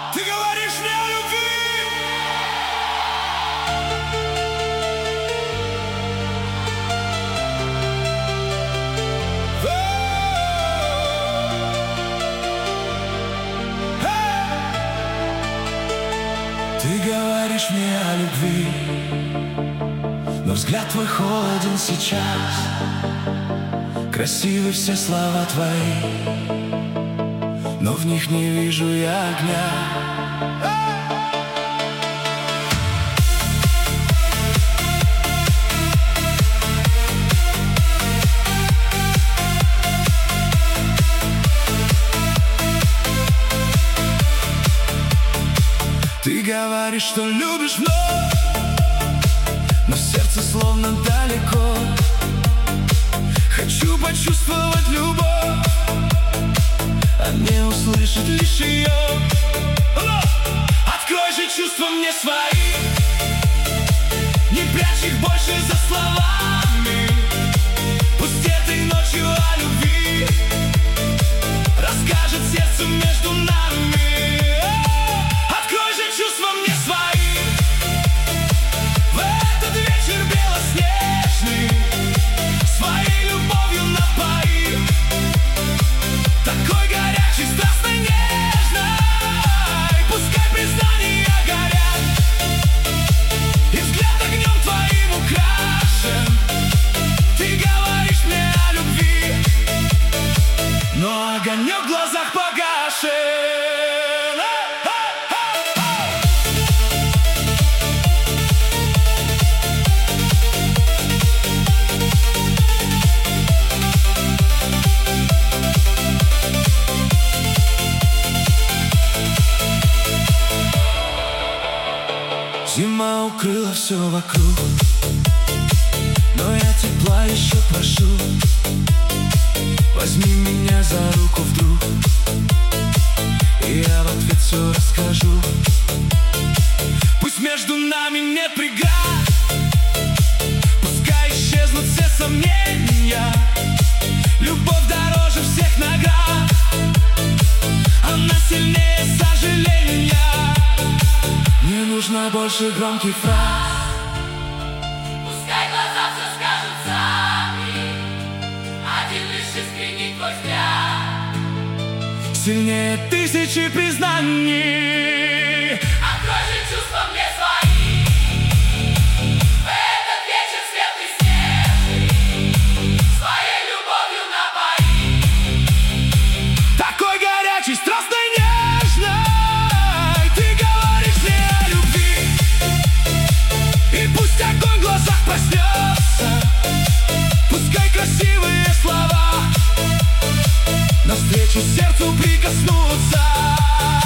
Ты говоришь мне о любви. Ты говоришь мне о любви, но взгляд твой холоден сейчас. Красивы все слова твои, но в них не вижу я огня. Ты говоришь, что любишь вновь, но сердце словно далеко. Хочу почувствовать любовь, а не услышать лишь ее. Открой же чувства мне свои, не прячь их больше за словами. Пусть этой ночью о любви расскажет сердце между нами. Открой же чувства мне свои в этот вечер белоснежный. Своей любовью напои, такой горячей, страстной, нежной. Пускай признания горят, и взгляд огнем твоим украшен. Ты говоришь мне о любви, но огонек в глазах погашен. Зима укрыла все вокруг, но я тепла еще прошу. Возьми меня за руку вдруг, и я в ответ все расскажу. Пусть между нами нет преград, пускай исчезнут все сомнения. Любовь дороже всех наград, она сильнее сожаления. Не нужно больше громких фраз, пускай глаза все скажут сами. Один лишь искренний твой взгляд сильнее тысячи признаний. Открой же чувства мне свои в этот вечер светлый, снежный. Своей любовью напои, Такой горячей, страстной, нежной. Ты говоришь мне о любви, и пусть огонь в глазах проснется. Пускай красивые слова навстречу сердцу прикоснутся.